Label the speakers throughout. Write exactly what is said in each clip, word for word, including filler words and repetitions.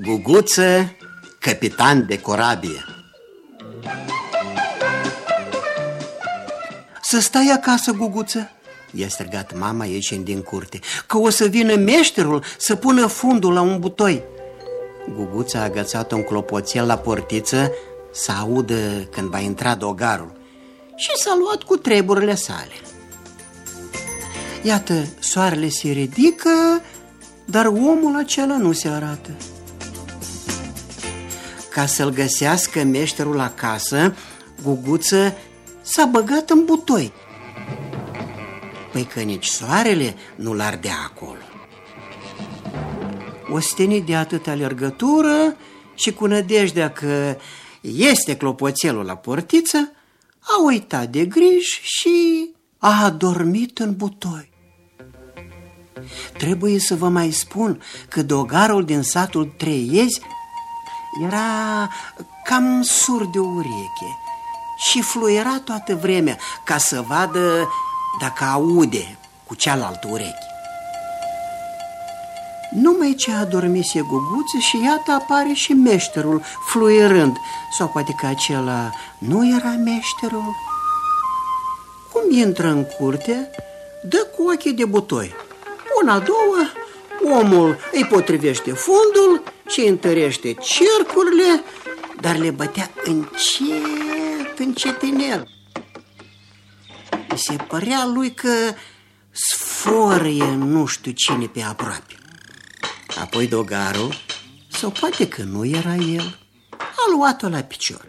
Speaker 1: Guguță, capitan de corabie. Să stai acasă, Guguță, i-a strigat mama ieșind din curte, că o să vină meșterul să pună fundul la un butoi. Guguța a agățat un clopoțel la portiță să audă când va intra dogarul și s-a luat cu treburile sale. Iată, soarele se ridică, dar omul acela nu se arată. Ca să-l găsească meșterul acasă, Guguță s-a băgat în butoi. Păi că nici soarele nu-l ardea acolo. Ostenit de atâta alergătură și cu nădejdea că este clopoțelul la portiță, a uitat de griji și a adormit în butoi. Trebuie să vă mai spun că dogarul din satul Treiezi era cam surd de ureche și fluiera toată vremea ca să vadă dacă aude cu cealaltă ureche. Numai ce adormise Guguță și iată apare și meșterul fluierând, sau poate că acela nu era meșterul. Cum intră în curte, dă cu ochii de butoi. Una, două, omul îi potrivește fundul și întărește cercurile, dar le bătea încet, încetinel. I se părea lui că sfărăie nu știu cine pe aproape. Apoi dogarul, sau poate că nu era el, a luat-o la picior.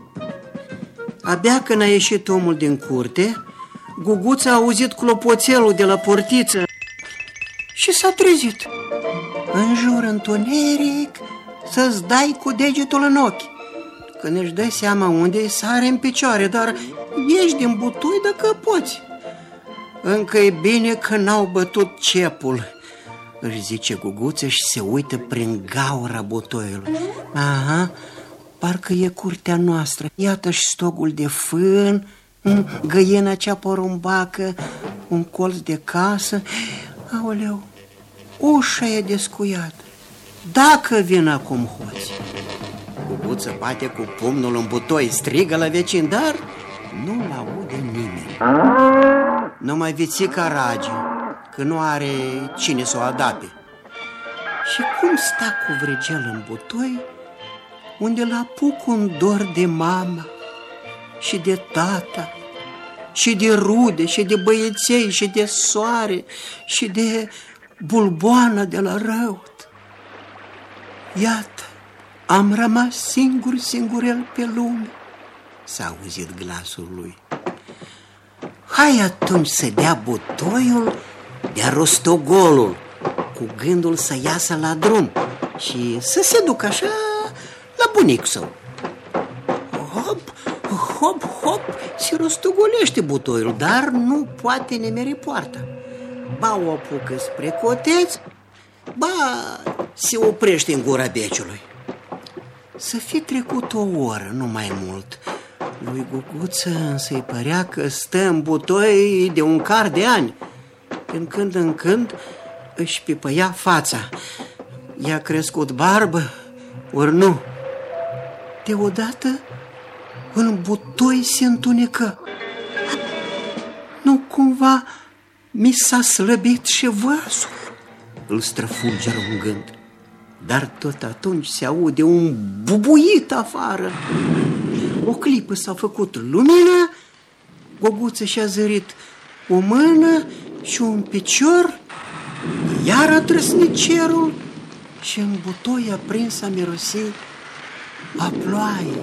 Speaker 1: Abia când a ieșit omul din curte, Guguța a auzit clopoțelul de la portiță și s-a trezit. În jur întuneric, să-ți dai cu degetul în ochi. Când își dai seama unde sare în picioare, dar ieși din butoi dacă poți. Încă e bine că n-au bătut cepul, își zice Guguță și se uită prin gaura butoiului. Aha, parcă e curtea noastră. Iată-și stogul de fân, găina cea porumbacă, un colț de casă. Aoleu, ușa e descuiată. Dacă vin acum hoți. Guguță bate cu pumnul în butoi, strigă la vecin, dar nu-l aude nimeni. Numai vițica rage, că nu are cine să o adape. Și cum sta cu vrigel în butoi, unde l-apuc un dor de mama și de tata și de rude și de băieței și de soare și de bulboană de la răut. Iată, am rămas singur, singurel pe lume, s-a auzit glasul lui. Hai atunci să dea butoiul de-a rostogolul, cu gândul să iasă la drum și să se ducă așa la bunicul său. Hop, hop, hop, se rostogolește butoiul, dar nu poate nimeri poarta. Ba o apucă spre coteț, ba se oprește în gura beciului. Să fi trecut o oră, nu mai mult. Lui Guguță însă îi părea că stă în butoi de un car de ani. Din când în când își pipăia fața. I-a crescut barbă, ori nu. Deodată în butoi se întunecă. Nu cumva mi s-a slăbit și vasul? Îl străfulgeră un gând. Dar tot atunci se aude un bubuit afară. O clipă s-a făcut lumină, Guguță și-a zărit o mână și un picior, iar a trăsnit cerul și în butoi aprins a mirosit a ploaie.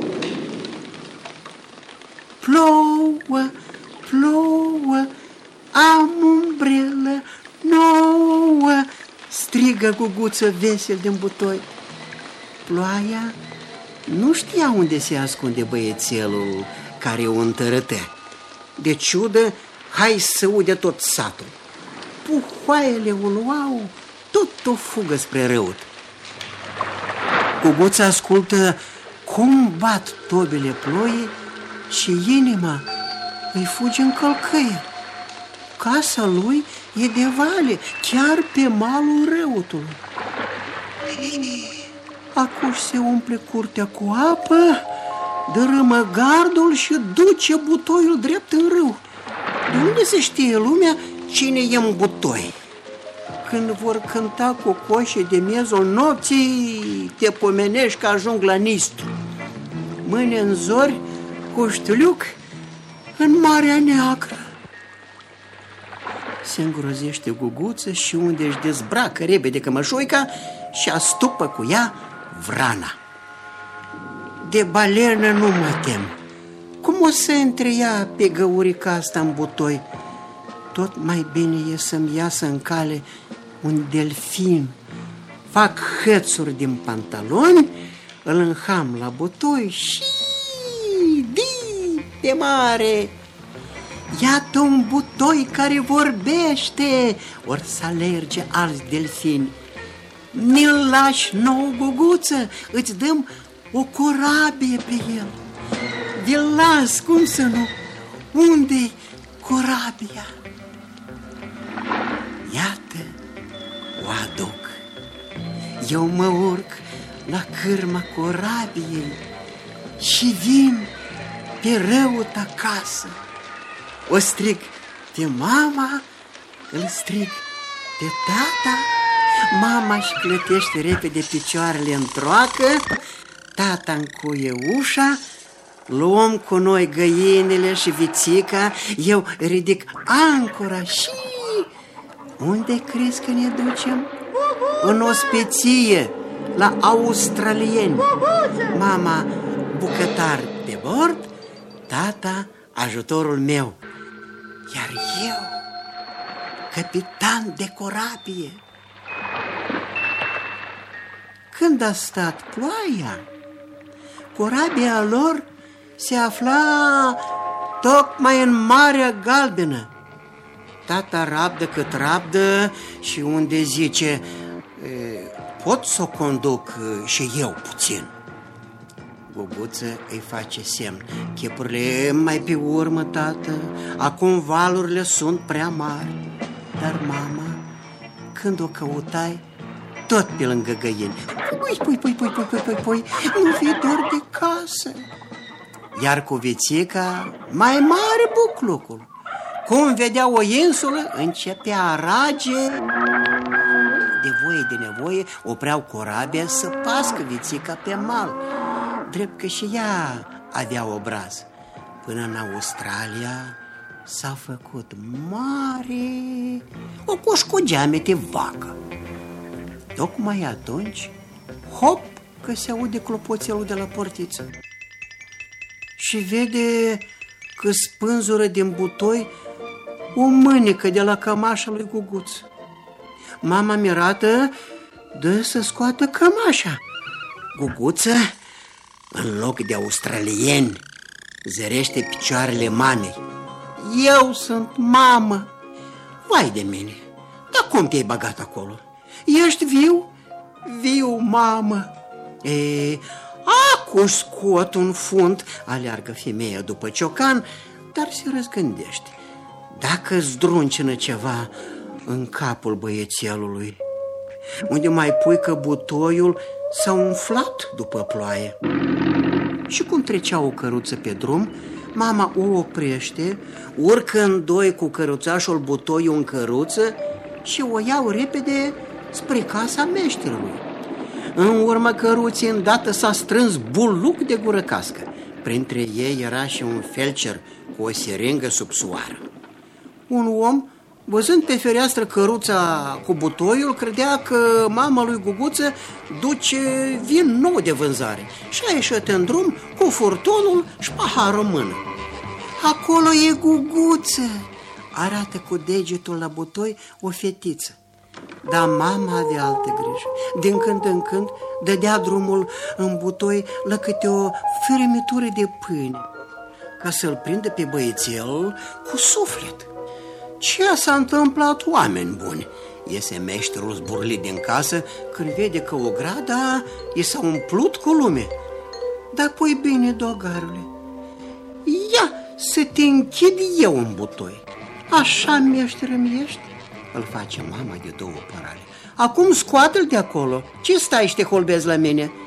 Speaker 1: Plouă, plouă, am umbrelă nouă, strigă Guguță vesel din butoi. Ploaia nu știa unde se ascunde băiețelul care o întărătea. De ciudă, hai să ude tot satul. Puhoaiele o luau, tot o fugă spre răut. Guguța ascultă cum bat tobile ploii și inima îi fuge în călcăie. Casa lui e de vale, chiar pe malul răutului. Acuși se umple curtea cu apă, dărâmă gardul și duce butoiul drept în râu. De unde se știe lumea cine e în butoi? Când vor cânta cocoșe de miezul nopții, te pomenești că ajung la Nistru. Mâine în zori, cu ștuluc, în Marea Neagră. Se îngrozește Guguță și unde își dezbracă repede cămășuica și astupă cu ea vrana. De balernă nu mă tem. Cum o să intre ea pe găurica asta în butoi? Tot mai bine e să-mi iasă în cale un delfin. Fac hățuri din pantaloni, îl înham la butoi și di de mare. Iată un butoi care vorbește, or să alerge alți delfini. Ne-l lași nouă, Guguță, îți dăm o corabie pe el. Vi-l las, cum să nu? Unde-i corabia? Iată, o aduc. Eu mă urc la cârma corabiei și vin pe răut acasă. O strig pe mama, îl strig pe tata. Mama își clătește repede picioarele în troacă, tata încuie ușa, luăm cu noi găinile și vițica, eu ridic ancora și... Unde crezi că ne ducem? În ospeție, la australieni. Mama bucătar pe bord, tata ajutorul meu, iar eu capitan de corabie. Când a stat ploaia, corabia lor se afla tocmai în Marea Galbenă. Tata rabdă cât rabdă și unde zice, pot să o conduc și eu puțin. Guguță îi face semn, chepurile mai pe urmă, tată, acum valurile sunt prea mari. Dar mama, când o căutai, tot pe lângă găini, pui, pui, pui, pui, pui, pui, pui, pui, nu fi dor de casă. Iar cu vițica, mai mare buclucul. Cum vedea o insulă, începea a rage. De voie de nevoie, opreau corabia să pască vițica pe mal, drept că și ea avea obraz. Până în Australia s-a făcut mare, o coș cu geamete vacă. Tocmai atunci, hop, că se aude clopoțelul de la portiță și vede că spânzură din butoi o mânecă de la cămașa lui Guguț. Mama mirată dă să scoată cămașa. Guguță, în loc de australieni, zărește picioarele mamei. Eu sunt mamă. Vai de mine, dar cum te-ai băgat acolo? Ești viu? Viu, mamă. E, acu scot un fund, aleargă femeia după ciocan, dar se răzgândește. Dacă zdruncină ceva în capul băiețelului, unde mai pui că butoiul s-a umflat după ploaie. Și cum trecea o căruță pe drum, mama o oprește, urcă în doi cu căruțașul butoiul în căruță și o iau repede spre casa meșterului. În urma căruții îndată s-a strâns buluc de gură cască. Printre ei era și un felcer cu o seringă sub soară. Un om, văzând pe fereastră căruța cu butoiul, credea că mama lui Guguță duce vin nou de vânzare și a ieșit în drum cu furtunul și paharul în mână. Acolo e Guguță, arată cu degetul la butoi o fetiță. Dar mama avea altă grijă. Din când în când dădea drumul în butoi la câte o fermitură de pâine, ca să-l prindă pe băiețel cu suflet. Ce s-a întâmplat, oameni buni? Iese meșterul zburlit din casă când vede că ograda i s-a umplut cu lume. Dar pui bine, dogarule, ia să te închid eu în butoi. Așa, meșteră-mi ești? Îl face mama de două părale. Acum scoate-l de acolo. Ce stai și te holbezi la mine?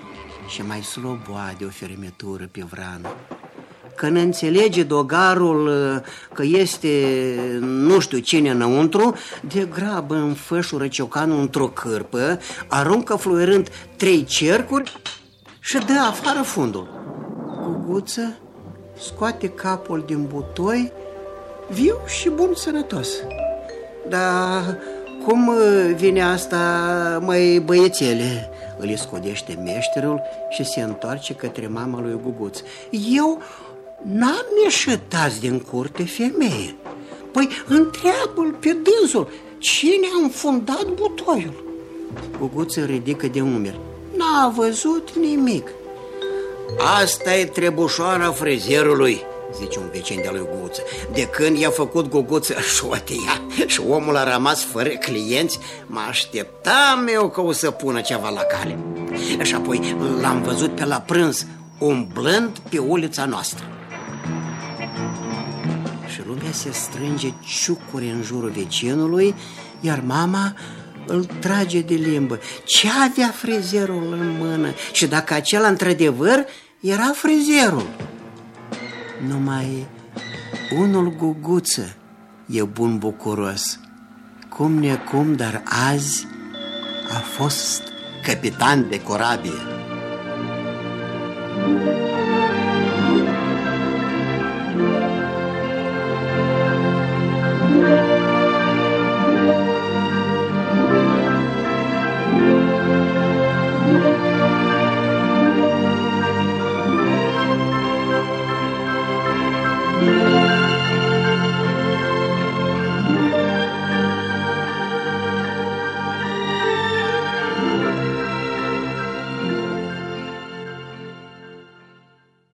Speaker 1: și mai sloboade o fermetură pe vrană. Când înțelege dogarul că este nu știu cine înăuntru, de grabă înfășură ciocanul într-o cârpă, aruncă fluierând trei cercuri și dă afară fundul. Guguță scoate capul din butoi, viu și bun sănătos. Dar cum vine asta, măi băiețele? Îl scodește meșterul și se întoarce către mama lui Guguț. Eu n-am ieșit azi din curte, femeie. Păi întreabă-l pe dânsul, cine a înfundat butoiul? Guguță ridică de umeri. N-a văzut nimic. Asta e trebușoara frezerului, zice un vecin de lui Guguță. De când i-a făcut Guguță șotia și omul a rămas fără clienți, mă așteptam eu că o să pună ceva la cale. Și apoi l-am văzut pe la prânz, umblând pe ulița noastră. Și lumea se strânge ciucuri în jurul vecinului, iar mama îl trage de limbă. Ce avea frezerul în mână? Și dacă acela într-adevăr era frezerul? Numai unul Guguță e bun bucuros. Cum necum, dar azi a fost capitan de corabie.